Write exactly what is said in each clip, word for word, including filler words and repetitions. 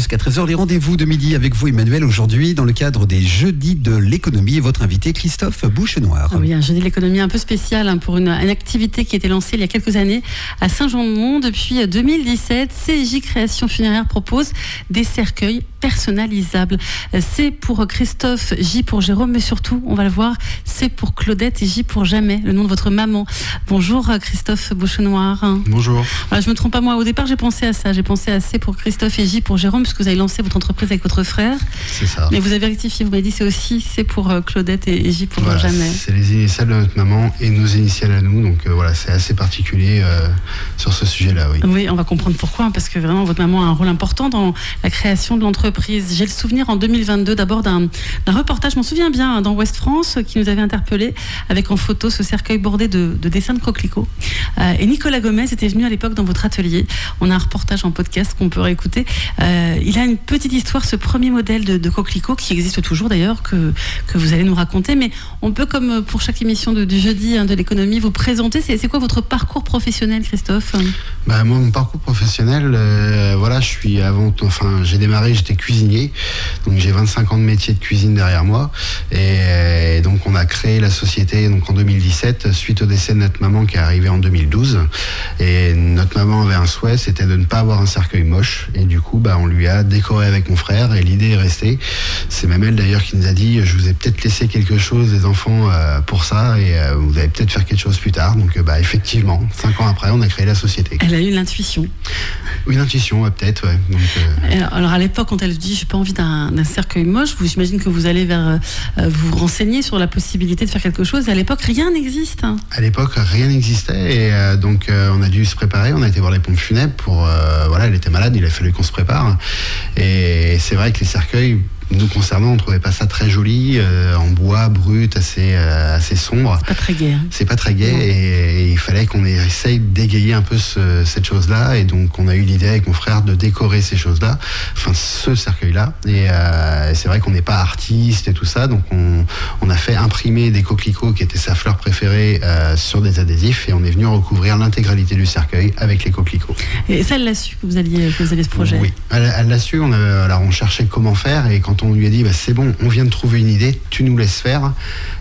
jusqu'à treize heures. Les rendez-vous de midi avec vous, Emmanuel, aujourd'hui dans le cadre des Jeudis de l'économie. Et votre invité, Christophe Bouchenoir. Oui, un Jeudi de l'économie un peu spécial hein, pour une, une activité qui a été lancée il y a quelques années à Saint-Jean-de-Mont. Depuis deux mille dix-sept, C J Création Funéraire propose des cercueils personnalisables. C'est pour Christophe, J pour Jérôme, mais surtout, on va le voir, c'est pour Claudette et J pour Jamais, le nom de votre maman. Bonjour Christophe Bouchenoir. Bonjour. Voilà, je me trompe pas, moi au départ j'ai pensé à ça, j'ai pensé à C pour Christophe et J pour Jérôme, puisque vous avez lancé votre entreprise avec votre frère. C'est ça. Mais vous avez rectifié, vous m'avez dit c'est aussi C pour Claudette et J pour voilà, Jamais. C'est les initiales de notre maman et nos initiales à nous, donc euh, voilà, c'est assez particulier euh, sur ce sujet-là, oui. Oui, on va comprendre pourquoi, parce que vraiment votre maman a un rôle important dans la création de l'entreprise. J'ai le souvenir en deux mille vingt-deux d'abord d'un, d'un reportage, je m'en souviens bien, hein, dans Ouest France, qui nous avait interpellés avec en photo ce cercueil bordé de, de dessins de coquelicots. Euh, et Nicolas Gomez était venu à l'époque dans votre atelier. On a un reportage en podcast qu'on peut réécouter. Euh, il a une petite histoire, ce premier modèle de, de coquelicot, qui existe toujours d'ailleurs, que, que vous allez nous raconter. Mais on peut, comme pour chaque émission de, du jeudi hein, de l'économie, vous présenter. C'est, c'est quoi votre parcours professionnel, Christophe ? Bah, moi, mon parcours professionnel, euh, voilà, je suis avant, enfin, j'ai démarré, j'étais cuisinier, donc j'ai vingt-cinq ans de métier de cuisine derrière moi, et, et donc on a créé la société donc en deux mille dix-sept suite au décès de notre maman qui est arrivé en deux mille douze, et notre maman avait un souhait, c'était de ne pas avoir un cercueil moche, et du coup, bah, on lui a décoré avec mon frère, et l'idée est restée. C'est même elle d'ailleurs qui nous a dit, je vous ai peut-être laissé quelque chose, les enfants, euh, pour ça, et euh, vous allez peut-être faire quelque chose plus tard. Donc, euh, bah, effectivement, cinq ans après, on a créé la société. Elle a eu l'intuition. Une intuition, ouais, peut-être, ouais. Donc, euh... Alors à l'époque, quand elle dit j'ai pas envie d'un, d'un cercueil moche, vous j'imagine que vous allez vers euh, vous renseigner sur la possibilité de faire quelque chose. Et à l'époque, rien n'existe. Hein. À l'époque, rien n'existait, et euh, donc euh, on a dû se préparer. On a été voir les pompes funèbres pour euh, voilà, elle était malade, il a fallu qu'on se prépare. Et c'est vrai que les cercueils, nous concernant, on ne trouvait pas ça très joli, euh, en bois brut, assez, euh, assez sombre. C'est pas très gai. Hein. C'est pas très gai, et, et il fallait qu'on essaye d'égayer un peu ce, cette chose-là. Et donc, on a eu l'idée avec mon frère de décorer ces choses-là, enfin ce cercueil-là. Et euh, c'est vrai qu'on n'est pas artiste et tout ça, donc on, on a fait imprimer des coquelicots qui étaient sa fleur préférée euh, sur des adhésifs, et on est venu recouvrir l'intégralité du cercueil avec les coquelicots. Et ça, elle l'a su que vous alliez, que vous alliez ce projet. Oui, elle, elle l'a su. On a, alors, on cherchait comment faire, et quand on lui a dit bah, c'est bon, on vient de trouver une idée, tu nous laisses faire,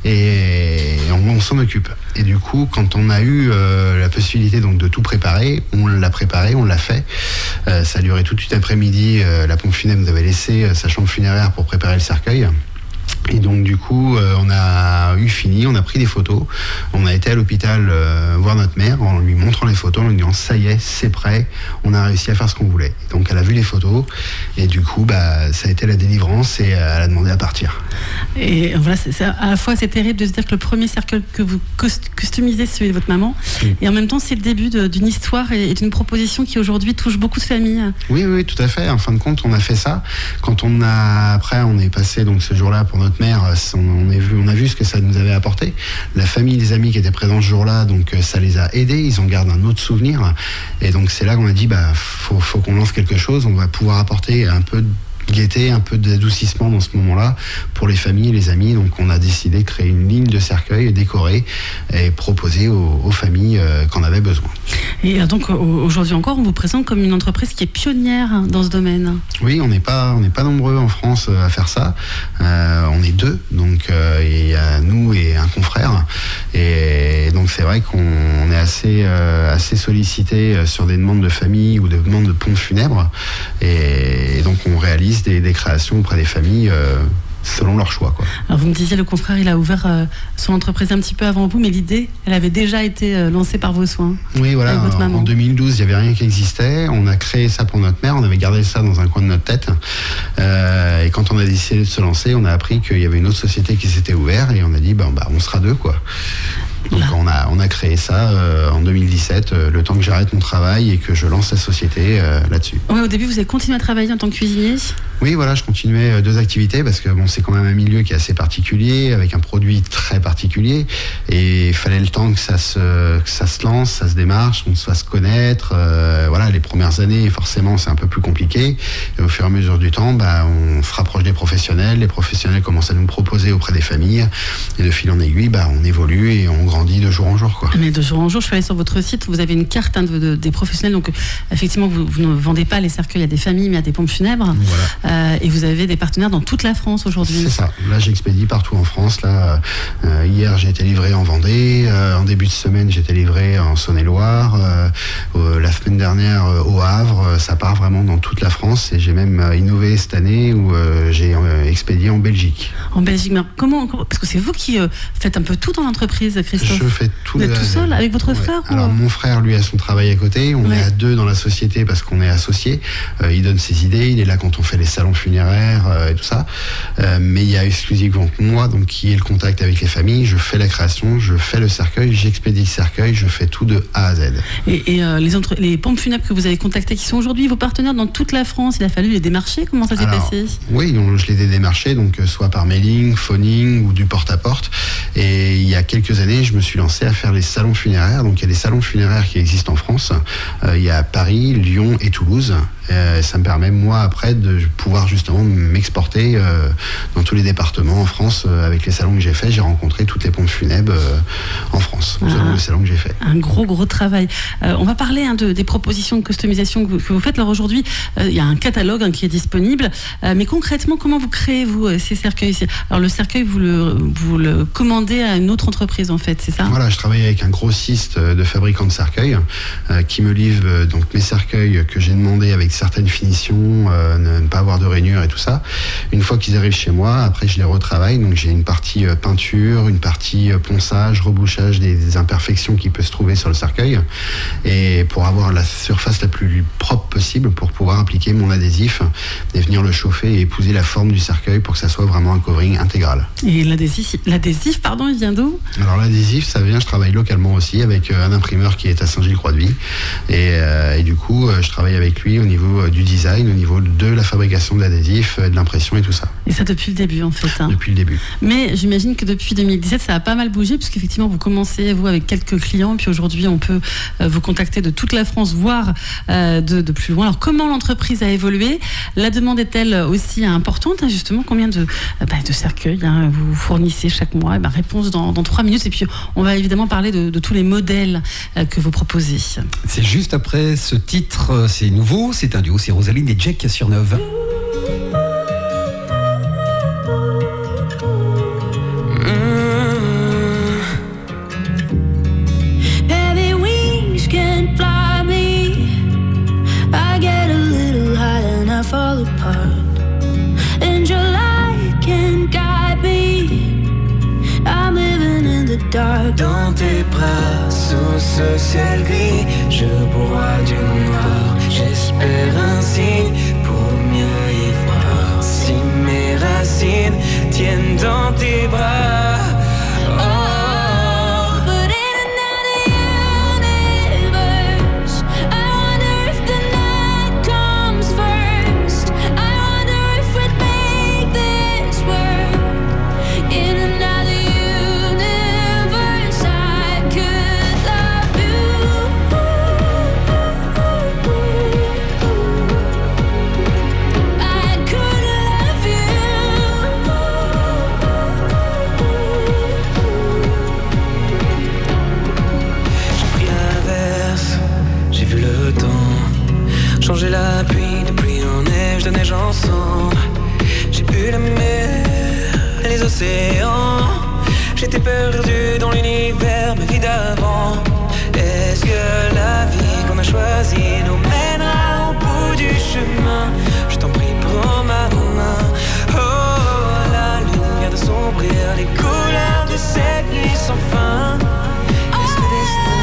et on, on s'en occupe. Et du coup, quand on a eu euh, la possibilité donc de tout préparer, on l'a préparé, on l'a fait. Euh, ça a duré toute une après-midi. Euh, la pompe funèbre nous avait laissé euh, sa chambre funéraire pour préparer le cercueil. Et donc du coup, euh, on a eu fini, on a pris des photos, on a été à l'hôpital euh, voir notre mère en lui montrant les photos, en lui disant ça y est, c'est prêt, on a réussi à faire ce qu'on voulait. Et donc elle a vu les photos, et du coup, bah, ça a été la délivrance, et euh, elle a demandé à partir. Et voilà, c'est, c'est, à la fois c'est terrible de se dire que le premier cercueil que vous cost- customisez, c'est celui de votre maman, oui. Et en même temps c'est le début de, d'une histoire et, et d'une proposition qui aujourd'hui touche beaucoup de familles. Oui, oui, tout à fait. En fin de compte, on a fait ça. Quand on a, après, on est passé donc ce jour-là pour notre mère, on, on, est vu, on a vu ce que ça nous avait apporté. La famille, les amis qui étaient présents ce jour-là, donc ça les a aidés, ils en gardent un autre souvenir. Et donc c'est là qu'on a dit, bah, faut, faut qu'on lance quelque chose, on va pouvoir apporter un peu de gaieté, un peu d'adoucissement dans ce moment-là pour les familles et les amis. Donc on a décidé de créer une ligne de cercueil décorée et proposer aux, aux familles euh, qu'en avaient besoin. Et donc aujourd'hui encore, on vous présente comme une entreprise qui est pionnière dans ce domaine. Oui, on n'est pas, on n'est pas nombreux en France à faire ça. Euh, on est deux, donc euh, il y a nous et un confrère. Et donc c'est vrai qu'on est assez, euh, assez sollicité sur des demandes de famille ou des demandes de pompes funèbres. Et, et donc on réalise Des, des créations auprès des familles euh, selon leur choix, quoi. Alors vous me disiez, le confrère, il a ouvert euh, son entreprise un petit peu avant vous, mais l'idée, elle avait déjà été euh, lancée par vos soins. Oui, voilà. Avec votre maman. En deux mille douze, il n'y avait rien qui existait. On a créé ça pour notre mère. On avait gardé ça dans un coin de notre tête. Euh, et quand on a décidé de se lancer, on a appris qu'il y avait une autre société qui s'était ouverte, et on a dit, ben, bah, on sera deux, quoi. Donc on a, on a créé ça euh, en deux mille dix-sept, euh, le temps que j'arrête mon travail et que je lance la société euh, là-dessus. Ouais, au début, vous avez continué à travailler en tant que cuisinier ? Oui, voilà, je continuais euh, deux activités parce que bon, c'est quand même un milieu qui est assez particulier, avec un produit très particulier, et il fallait le temps que ça se, que ça se lance, ça se démarche, on se fasse connaître. Euh, voilà, les premières années, forcément, c'est un peu plus compliqué. Et au fur et à mesure du temps, bah, on se rapproche des professionnels, les professionnels commencent à nous proposer auprès des familles, et de fil en aiguille, bah, on évolue et on grandit de jour en jour, quoi. Mais de jour en jour, je suis allée sur votre site, vous avez une carte hein, de, de, des professionnels, donc effectivement vous, vous ne vendez pas les cercueils à des familles mais à des pompes funèbres. Voilà. Euh, et vous avez des partenaires dans toute la France aujourd'hui. C'est ça, là j'expédie partout en France. Là, euh, hier j'ai été livré en Vendée, euh, en début de semaine j'ai été livré en Saône-et-Loire, euh, euh, la semaine dernière euh, au Havre, euh, ça part vraiment dans toute la France et j'ai même euh, innové cette année où euh, j'ai euh, expédié en Belgique. En Belgique, mais comment, comment parce que c'est vous qui euh, faites un peu tout dans l'entreprise, Christophe. Je fais tout. Vous êtes tout seul avec votre ouais. frère Alors ou... mon frère lui a son travail à côté, on ouais. est à deux dans la société parce qu'on est associés, euh, il donne ses idées, il est là quand on fait les salons funéraires euh, et tout ça, euh, mais il y a exclusivement moi donc qui ai le contact avec les familles, je fais la création, je fais le cercueil, j'expédie le cercueil, je fais tout de A à Z. Et, et euh, les, entre... les pompes funèbres que vous avez contactées, qui sont aujourd'hui vos partenaires dans toute la France, il a fallu les démarcher, comment ça s'est Alors, passé? Oui, on, je les ai démarchés, donc euh, soit par mailing, phoning ou du porte-à-porte. Et il y a quelques années, je me suis lancé à faire les salons funéraires. Donc il y a des salons funéraires qui existent en France. Euh, il y a Paris, Lyon et Toulouse. Euh, ça me permet, moi, après, de pouvoir justement m'exporter euh, dans tous les départements en France. Euh, avec les salons que j'ai faits, j'ai rencontré toutes les pompes funèbres euh, en France, ah, selon les salons que j'ai faits. Un gros, gros travail. Euh, on va parler hein, de, des propositions de customisation que vous, que vous faites. Alors aujourd'hui, euh, il y a un catalogue hein, qui est disponible. Euh, mais concrètement, comment vous créez, vous, ces cercueils? Alors le cercueil, vous le, vous le commandez à une autre entreprise, en fait, c'est ça? Voilà, je travaille avec un grossiste de fabricants de cercueils euh, qui me livre euh, donc mes cercueils que j'ai demandé avec certaines finitions, euh, ne, ne pas avoir de rainures et tout ça. Une fois qu'ils arrivent chez moi, après je les retravaille. Donc j'ai une partie euh, peinture, une partie euh, ponçage, rebouchage des, des imperfections qui peuvent se trouver sur le cercueil. Et pour avoir la surface la plus propre possible, pour pouvoir appliquer mon adhésif et venir le chauffer et épouser la forme du cercueil pour que ça soit vraiment un covering intégral. Et l'adhésif, l'adhésif pardon, il vient d'où? Alors l'adhésif, ça vient, je travaille localement aussi avec euh, un imprimeur qui est à Saint-Gilles-Croix-de-Vie. Et, euh, et du coup, euh, je travaille avec lui au niveau euh, du design, au niveau de la fabrication de l'adhésif, de l'impression et tout ça. Et ça depuis le début en fait hein. Depuis le début. Mais j'imagine que depuis deux mille dix-sept ça a pas mal bougé puisqu'effectivement vous commencez vous avec quelques clients et puis aujourd'hui on peut euh, vous contacter de toute la France voire euh, de, de plus loin. Alors comment l'entreprise a évolué? La demande est-elle aussi importante hein, justement? Combien de, euh, bah, de cercueils hein, vous fournissez chaque mois? Et bah, réponse dans, dans trois minutes et puis on va évidemment parler de, de tous les modèles euh, que vous proposez. C'est juste après ce titre, c'est nouveau, c'est un duo, c'est Rosaline et Jack sur Neuve. Fall apart and your light can guide me. I'm living in the dark. Dans tes bras, sous ce ciel gris, je bois du noir. J'espère un signe pour mieux y voir. Si mes racines tiennent dans tes bras. Changer la pluie de pluie en neige, de neige ensemble. J'ai bu la mer, les océans. J'étais perdu dans l'univers, ma vie d'avant. Est-ce que la vie qu'on a choisie nous mènera au bout du chemin? Je t'en prie, prends ma main. Oh, la lune vient de sombrir, les couleurs de cette nuit sans fin. Est-ce que destin?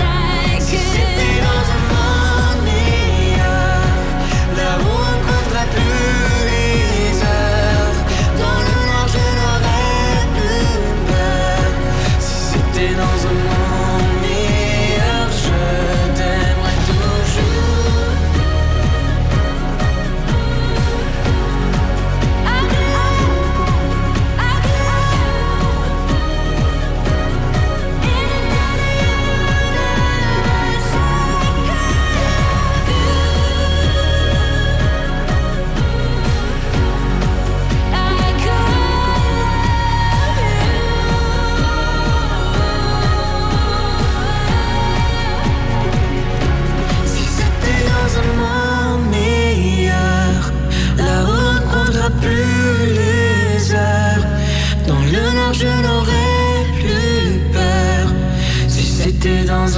C'était dans un monde meilleur, là où on ne comptera plus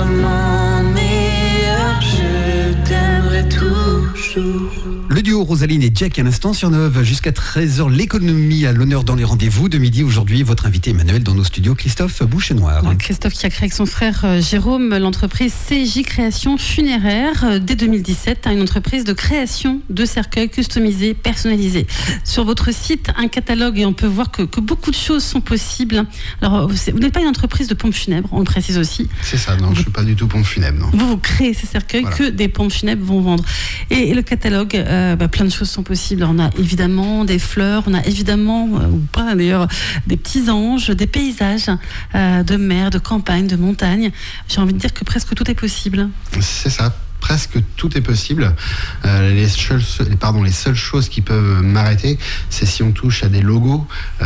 un monde meilleur, je t'aimerai toujours. Le duo Rosaline et Jack à l'instant sur Neuve jusqu'à treize heures. L'économie à l'honneur dans les rendez-vous de midi. Aujourd'hui, votre invité Emmanuel dans nos studios, Christophe Bouchenoir. Christophe qui a créé avec son frère euh, Jérôme l'entreprise C J Création Funéraire euh, dès deux mille dix-sept, une entreprise de création de cercueils customisés, personnalisés. Sur votre site, un catalogue et on peut voir que, que beaucoup de choses sont possibles. Alors, vous, vous n'êtes pas une entreprise de pompes funèbres, on le précise aussi. C'est ça, non, vous, je ne suis pas du tout pompe funèbre. Non. Vous, vous créez ces cercueils voilà. que des pompes funèbres vont vendre. Et, et le catalogue, euh, bah, plein de choses sont possibles. Alors, on a évidemment des fleurs, on a évidemment, euh, ou pas d'ailleurs, des petits anges, des paysages euh, de mer, de campagne, de montagne. J'ai envie de dire que presque tout est possible. C'est ça. Presque tout est possible. Euh, les, seules, pardon, les seules choses qui peuvent m'arrêter, c'est si on touche à des logos.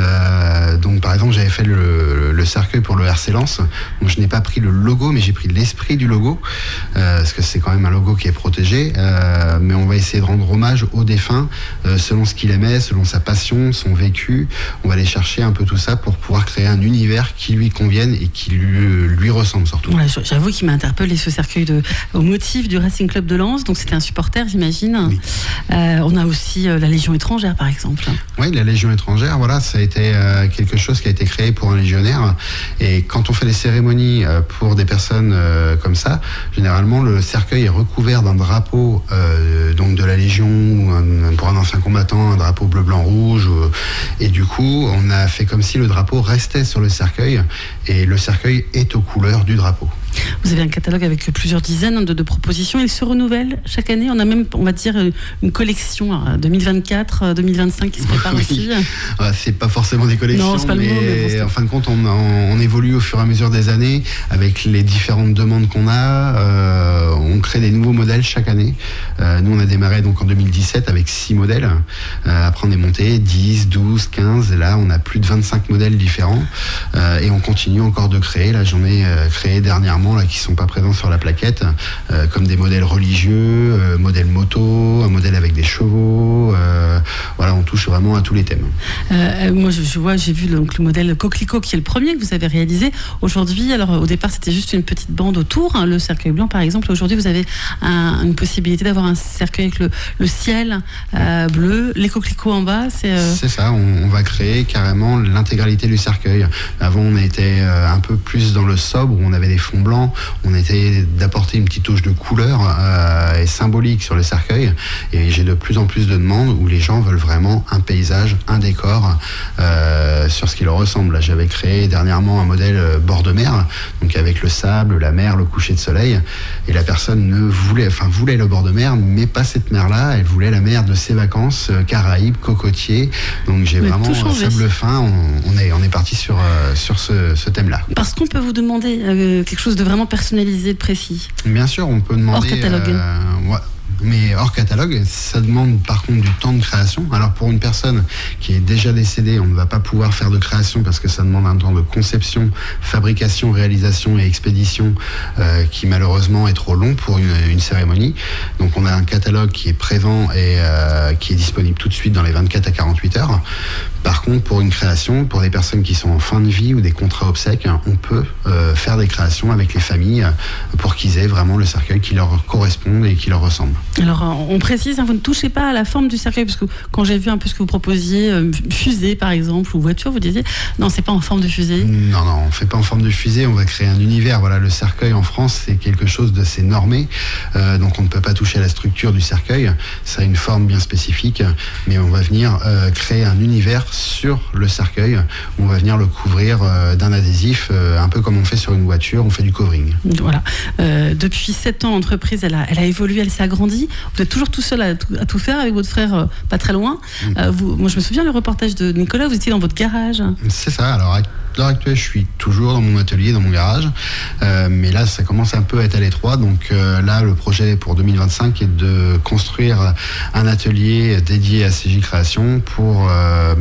Euh, donc, par exemple, j'avais fait le, le cercueil pour le R C Lens. Donc, je n'ai pas pris le logo, mais j'ai pris l'esprit du logo, euh, parce que c'est quand même un logo qui est protégé. Euh, mais on va essayer de rendre hommage au défunt, euh, selon ce qu'il aimait, selon sa passion, son vécu. On va aller chercher un peu tout ça pour pouvoir créer un univers qui lui convienne et qui lui, lui ressemble surtout. Voilà, j'avoue qu'il m'a interpellé ce cercueil de, au motif du Racing Club de Lens, donc c'était un supporter, j'imagine. Oui. Euh, on a aussi euh, la Légion étrangère, par exemple. Oui, la Légion étrangère, voilà, ça a été euh, quelque chose qui a été créé pour un légionnaire. Et quand on fait des cérémonies euh, pour des personnes euh, comme ça, généralement le cercueil est recouvert d'un drapeau euh, donc de la Légion, ou un, pour un ancien combattant, un drapeau bleu, blanc, rouge. Euh, et du coup, on a fait comme si le drapeau restait sur le cercueil, et le cercueil est aux couleurs du drapeau. Vous avez un catalogue avec plusieurs dizaines de, de propositions. Il se renouvelle chaque année. On a même, on va dire, une collection deux mille vingt-quatre, deux mille vingt-cinq qui se prépare oui. aussi. Ouais, c'est pas forcément des collections, non, c'est pas mais, le mot, mais bon, en fin de compte, on, on, on évolue au fur et à mesure des années avec les différentes demandes qu'on a. Euh, on crée des nouveaux modèles chaque année. Euh, nous, on a démarré donc en deux mille dix-sept avec six modèles. Euh, après, on est monté dix, douze, quinze. Et là, on a plus de vingt-cinq modèles différents. Euh, et on continue encore de créer. Là, j'en ai euh, créé dernièrement là, qui ne sont pas présents sur la plaquette, euh, comme des modèles religieux, euh, modèles moto, un modèle avec des chevaux. Euh, voilà, on touche vraiment à tous les thèmes. Euh, moi, je, je vois, j'ai vu donc, le modèle Coquelicot qui est le premier que vous avez réalisé. Aujourd'hui, alors au départ, c'était juste une petite bande autour, hein, le cercueil blanc par exemple. Aujourd'hui, vous avez un, une possibilité d'avoir un cercueil avec le, le ciel euh, bleu, les coquelicots en bas. C'est, euh... c'est ça, on, on va créer carrément l'intégralité du cercueil. Avant, on était euh, un peu plus dans le sobre, où on avait des fonds blancs. On était d'apporter une petite touche de couleur euh, et symbolique sur le cercueil. Et j'ai de plus en plus de demandes où les gens veulent vraiment un paysage, un décor euh, sur ce qui leur ressemble. Là, j'avais créé dernièrement un modèle bord de mer, donc avec le sable, la mer, le coucher de soleil. Et la personne ne voulait, enfin voulait le bord de mer, mais pas cette mer-là. Elle voulait la mer de ses vacances, euh, Caraïbes, cocotiers. Donc j'ai mais vraiment sable fin. On, on est, on est parti sur euh, sur ce, ce thème-là. Parce qu'on peut vous demander euh, quelque chose de vraiment personnalisé, de précis. Bien sûr, on peut demander. Hors catalogue. Euh, ouais. Mais hors catalogue, ça demande par contre du temps de création. Alors pour une personne qui est déjà décédée, on ne va pas pouvoir faire de création parce que ça demande un temps de conception, fabrication, réalisation et expédition euh, qui malheureusement est trop long pour une, une cérémonie. Donc on a un catalogue qui est prévent et euh, qui est disponible tout de suite dans les vingt-quatre à quarante-huit heures. Par contre, pour une création, pour des personnes qui sont en fin de vie ou des contrats obsèques, on peut euh, faire des créations avec les familles pour qu'ils aient vraiment le cercueil qui leur corresponde et qui leur ressemble. Alors, on précise, hein, vous ne touchez pas à la forme du cercueil, parce que quand j'ai vu un peu ce que vous proposiez, euh, fusée par exemple, ou voiture, vous disiez, non, c'est pas en forme de fusée. Non, non, on fait pas en forme de fusée, on va créer un univers. Voilà, le cercueil en France, c'est quelque chose d'assez normé, euh, donc on ne peut pas toucher à la structure du cercueil, ça a une forme bien spécifique, mais on va venir euh, créer un univers sur le cercueil, où on va venir le couvrir euh, d'un adhésif, euh, un peu comme on fait sur une voiture, on fait du covering. Voilà, euh, depuis sept ans, l'entreprise, elle a, elle a évolué, elle s'est agrandie. Vous êtes toujours tout seul à tout, à tout faire avec votre frère, euh, pas très loin. Mmh. Euh, vous, moi, je me souviens le reportage de Nicolas, vous étiez dans votre garage. C'est ça. Alors, à l'heure actuelle, je suis toujours dans mon atelier, dans mon garage. Euh, mais là, ça commence un peu à être à l'étroit. Donc euh, là, le projet pour deux mille vingt-cinq est de construire un atelier dédié à C J Création pour euh, bah, avoir un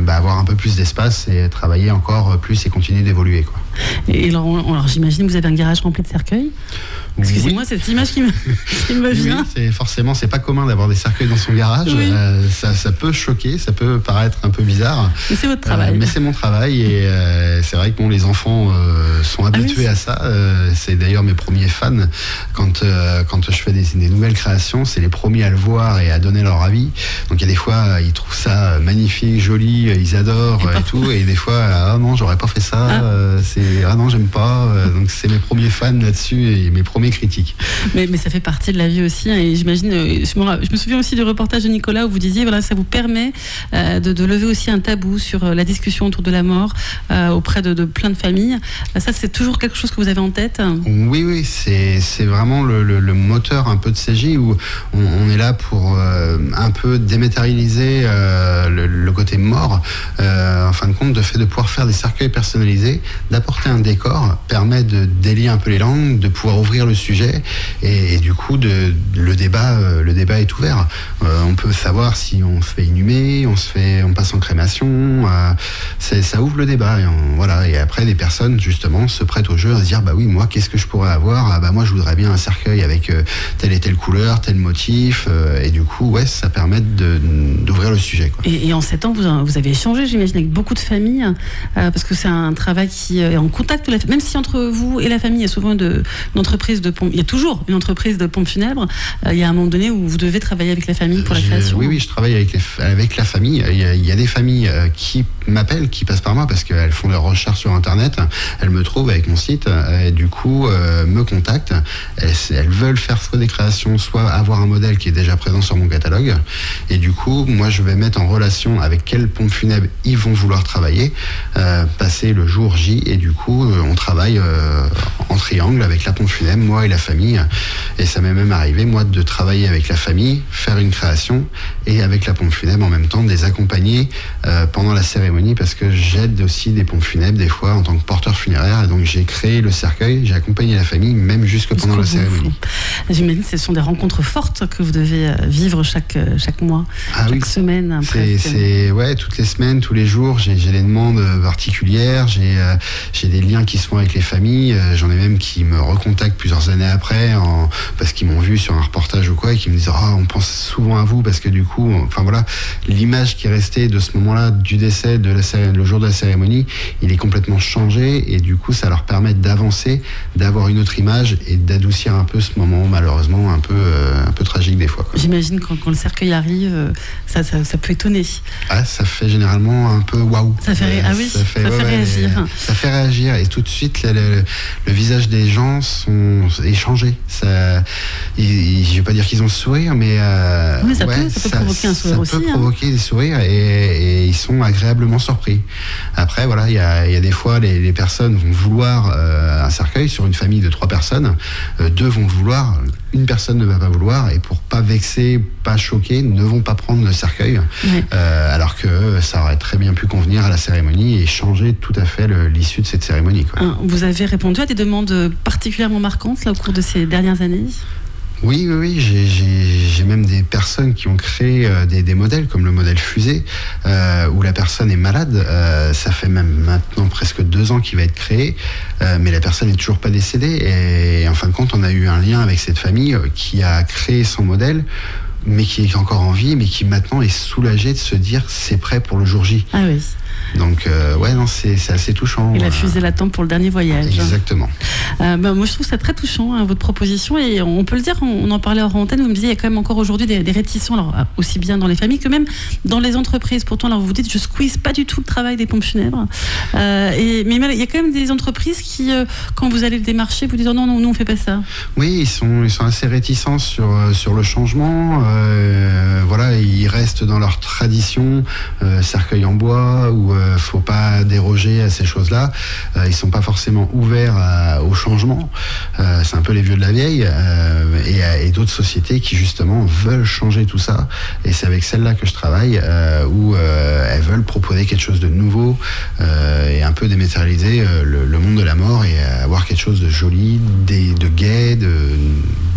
peu plus d'espace et travailler encore plus et continuer d'évoluer, quoi. Et alors, alors j'imagine que vous avez un garage rempli de cercueils. Excusez-moi, oui. Cette image qui me, qui me vient. Oui, c'est forcément, c'est pas commun d'avoir des cercueils dans son garage. Oui. Euh, ça, ça peut choquer, ça peut paraître un peu bizarre. Mais c'est votre travail. Euh, mais c'est mon travail et euh, c'est vrai que bon, les enfants euh, sont habitués ah oui. à ça. Euh, c'est d'ailleurs mes premiers fans. Quand euh, quand je fais des, des nouvelles créations, c'est les premiers à le voir et à donner leur avis. Donc il y a des fois, ils trouvent ça magnifique, joli, ils adorent et, et tout. Et des fois, ah non, j'aurais pas fait ça. Ah, euh, c'est ah non, j'aime pas. Donc c'est mes premiers fans là-dessus et mes premiers critiques. Mais, mais ça fait partie de la vie aussi, hein, et j'imagine, je me, je me souviens aussi du reportage de Nicolas où vous disiez, voilà, ça vous permet euh, de, de lever aussi un tabou sur la discussion autour de la mort euh, auprès de, de plein de familles. Ça, c'est toujours quelque chose que vous avez en tête? Oui, oui, c'est, c'est vraiment le, le, le moteur un peu de C J où on, on est là pour euh, un peu dématérialiser euh, le, le côté mort, euh, en fin de compte, de fait de pouvoir faire des cercueils personnalisés, d'apporter un décor, permet de délier un peu les langues, de pouvoir ouvrir le sujet. Et, et du coup, de, le, débat, euh, le débat est ouvert. Euh, on peut savoir si on se fait inhumer, on, se fait, on passe en crémation. Euh, c'est, ça ouvre le débat. Et, on, voilà. Et après, des personnes, justement, se prêtent au jeu à se dire, bah oui, moi, qu'est-ce que je pourrais avoir? Ah, bah moi, je voudrais bien un cercueil avec euh, telle et telle couleur, tel motif. Euh, et du coup, ouais, ça permet de, d'ouvrir le sujet, quoi. Et, et en sept ans, vous, vous avez échangé, j'imagine, avec beaucoup de familles, euh, parce que c'est un travail qui est en contact, même si entre vous et la famille, il y a souvent de, une entreprise de pompe, il y a toujours une entreprise de pompes funèbres, euh, il y a un moment donné où vous devez travailler avec la famille pour la je, création. Oui, oui, je travaille avec, les, avec la famille. Il y, a, il y a des familles euh, qui m'appellent, qui passent par moi parce qu'elles font leurs recherches sur Internet, elles me trouvent avec mon site et du coup euh, me contactent. Elles, elles veulent faire soit des créations, soit avoir un modèle qui est déjà présent sur mon catalogue. Et du coup, moi, je vais mettre en relation avec quelle pompe funèbre ils vont vouloir travailler, euh, passer le jour J et du coup, euh, on travaille euh, en triangle avec la pompe funèbre, moi et la famille. Et ça m'est même arrivé, moi, de travailler avec la famille, faire une création et avec la pompe funèbre en même temps, de les accompagner euh, pendant la cérémonie parce que j'aide aussi des pompes funèbres des fois en tant que porteur funéraire. Et donc j'ai créé le cercueil, j'ai accompagné la famille même jusque pendant la cérémonie. J'imagine que ce sont des rencontres fortes que vous devez vivre chaque, chaque mois, ah, chaque oui. semaine. C'est, c'est, ouais, toutes les semaines, tous les jours, j'ai, j'ai des demandes particulières, j'ai, euh, j'ai des liens qui se font avec les familles, euh, j'en ai même qui me recontactent plusieurs années après en, parce qu'ils m'ont vu sur un reportage ou quoi et qui me disent oh, on pense souvent à vous parce que du coup, enfin voilà, l'image qui est restée de ce moment-là du décès, de la cérémonie, le jour de la cérémonie, il est complètement changé et du coup ça leur permet d'avancer, d'avoir une autre image et d'adoucir un peu ce moment malheureusement un peu, euh, un peu tragique des fois, quoi. J'imagine quand, quand le cercueil arrive, ça, ça, ça peut étonner. Ah, ça fait généralement un peu waouh. Ça fait, ah oui, ça fait, ça ouais, fait ouais, réagir. Ça fait réagir et tout de suite le, le, le visage des gens sont, est changé. Ça, ils, je ne vais pas dire qu'ils ont le sourire, mais, euh, oui, ça, ouais, peut, ça peut ça, provoquer un sourire ça aussi. Ça peut hein. provoquer des sourires et, et ils sont agréablement surpris. Après, voilà, il y a, y a des fois, les, les personnes vont vouloir euh, un cercueil sur une famille de trois personnes. Euh, deux vont le vouloir, une personne ne va pas vouloir et pour pas vexer, pas choquer, ne vont pas prendre le cercueil. Ouais. Euh, alors que ça aurait très bien pu convenir à la cérémonie et changer tout à fait le, l'issue de cette cérémonie, quoi. Vous avez répondu à des demandes particulièrement marquantes là, au cours de ces dernières années ? Oui, oui, oui. J'ai, j'ai, j'ai même des personnes qui ont créé euh, des, des modèles, comme le modèle fusée, euh, où la personne est malade. Euh, ça fait même maintenant presque deux ans qu'il va être créé, euh, mais la personne n'est toujours pas décédée. Et, et en fin de compte, on a eu un lien avec cette famille qui a créé son modèle, mais qui est encore en vie, mais qui maintenant est soulagée de se dire c'est prêt pour le jour J. Ah oui. Donc, euh, ouais, non, c'est, c'est assez touchant. Et la fusée l'attend pour le dernier voyage. Exactement. Euh, bah, moi, je trouve ça très touchant, hein, votre proposition. Et on peut le dire, on en parlait hors antenne, vous me disiez, il y a quand même encore aujourd'hui des, des réticents, alors, aussi bien dans les familles que même dans les entreprises. Pourtant, alors, vous dites, je squeeze pas du tout le travail des pompes funèbres. Euh, et, mais il y a quand même des entreprises qui, euh, quand vous allez le démarcher, vous disent, oh, non, non, nous, on fait pas ça. Oui, ils sont, ils sont assez réticents sur, sur le changement. Euh, voilà, ils restent dans leur tradition, euh, cercueil en bois, ou euh, faut pas déroger à ces choses-là. Euh, ils sont pas forcément ouverts à, au changement. Euh, c'est un peu les vieux de la vieille. Euh, et, et d'autres sociétés qui justement veulent changer tout ça. Et c'est avec celle-là que je travaille, euh, où euh, elles veulent proposer quelque chose de nouveau euh, et un peu dématérialiser euh, le, le monde de la mort et avoir quelque chose de joli, de, de gai, de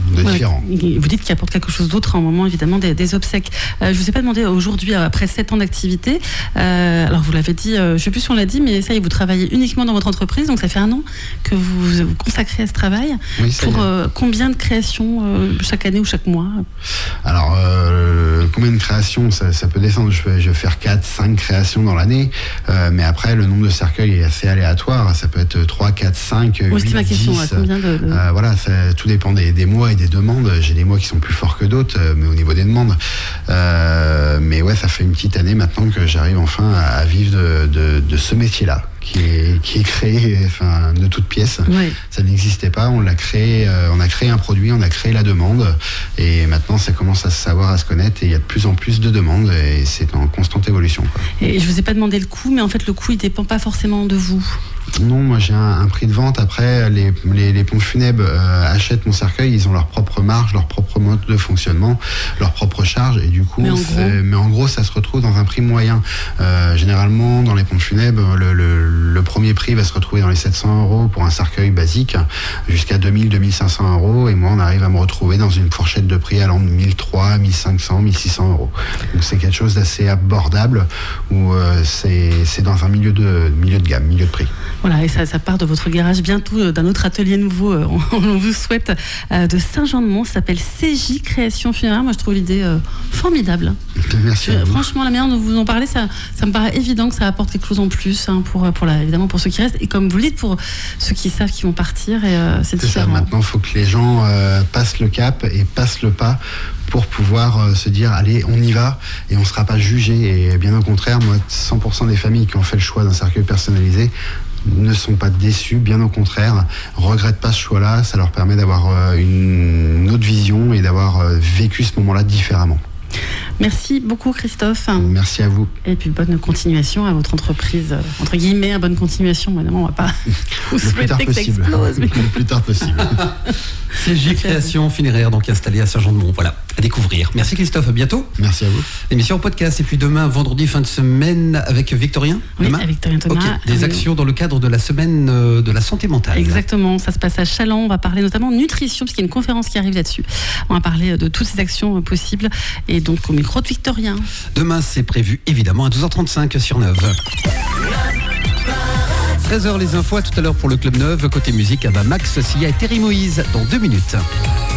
de Ouais, différent. Vous dites qu'il apporte quelque chose d'autre en moment, évidemment, des, des obsèques. Euh, je ne vous ai pas demandé aujourd'hui, après sept ans d'activité, euh, alors vous l'avez dit, euh, je ne sais plus si on l'a dit, mais ça y est, vous travaillez uniquement dans votre entreprise, donc ça fait un an que vous vous consacrez à ce travail. Oui, ça y Pour est. euh, combien de créations euh, chaque année ou chaque mois? Alors, euh, combien de créations, ça, ça peut descendre. Je vais, je vais faire quatre, cinq créations dans l'année, euh, mais après, le nombre de cercueils est assez aléatoire. Ça peut être trois, quatre, cinq, Oui, huit, c'était ma question, dix. à combien de... de- Euh, voilà, ça, tout dépend des, des mois et des demandes. J'ai des mois qui sont plus forts que d'autres, euh, mais au niveau des demandes. Euh, mais ouais, ça fait une petite année maintenant que j'arrive enfin à, à vivre de, de, de ce métier-là, qui est, qui est créé enfin, de toutes pièces. Oui. Ça n'existait pas, on l'a créé, euh, on a créé un produit, on a créé la demande, et maintenant ça commence à se savoir, à se connaître, et il y a de plus en plus de demandes, et c'est en constante évolution, quoi. Et je ne vous ai pas demandé le coût, mais en fait, le coût, il ne dépend pas forcément de vous. Non, moi j'ai un, un prix de vente. Après, les, les, les pompes funèbres euh, achètent mon cercueil, ils ont leur propre marge, leur propre mode de fonctionnement, leur propre charge, et du coup, Mais en c'est- gros mais en gros, ça se retrouve dans un prix moyen. Euh, généralement, dans les pompes funèbres, le, le, le premier prix va se retrouver dans les sept cents euros pour un cercueil basique, jusqu'à deux mille, deux mille cinq cents euros, et moi, on arrive à me retrouver dans une fourchette de prix allant de mille trois cents, mille cinq cents, mille six cents euros. Donc c'est quelque chose d'assez abordable, où euh, c'est c'est dans un milieu de, milieu de gamme, milieu de prix. Voilà, et ça, ça part de votre garage bientôt, euh, d'un autre atelier nouveau, euh, on, on vous souhaite, euh, de Saint-Jean-de-Mont, ça s'appelle C J Création Funéraire. Moi, je trouve l'idée euh, formidable. Merci. Euh, à vous. franchement, la manière dont vous en parlez, ça, ça me paraît évident que ça apporte quelque chose en plus, hein, pour, pour la, évidemment pour ceux qui restent, et comme vous le dites, pour ceux qui savent qu'ils vont partir, et euh, c'est C'est ça, différent. maintenant il faut que les gens euh, passent le cap et passent le pas pour pouvoir euh, se dire allez, on y va, et on ne sera pas jugé. Et bien au contraire, moi, cent pour cent des familles qui ont fait le choix d'un cercueil personnalisé ne sont pas déçus, bien au contraire, regrettent pas ce choix-là. Ça leur permet d'avoir euh, une, une autre vision et d'avoir euh, vécu ce moment-là différemment. Merci beaucoup, Christophe. Merci à vous. Et puis bonne continuation à votre entreprise, euh, entre guillemets, bonne continuation. Évidemment, on va pas vous Le plus tard souhaiter que ça possible. explose. Mais... Le plus tard possible. C J Création Funéraire, donc installé à Saint-Jean-de-Mont. Voilà, à découvrir. Merci Christophe, à bientôt. Merci à vous. L'émission en podcast, et puis demain, vendredi, fin de semaine, avec Victorien. Oui, demain avec Victorien Thomas. Ok, des Euh, actions dans le cadre de la semaine euh, de la santé mentale. Exactement, ça se passe à Châlons. On va parler notamment nutrition, parce qu'il y a une conférence qui arrive là-dessus. On va parler de toutes ces actions euh, possibles, et donc au micro de Victorien. Demain, c'est prévu évidemment à douze heures trente-cinq sur Neuve. treize heures les infos, à tout à l'heure pour le Club Neuve. Côté musique, Ava Max, Sia et Terry Moïse dans deux minutes.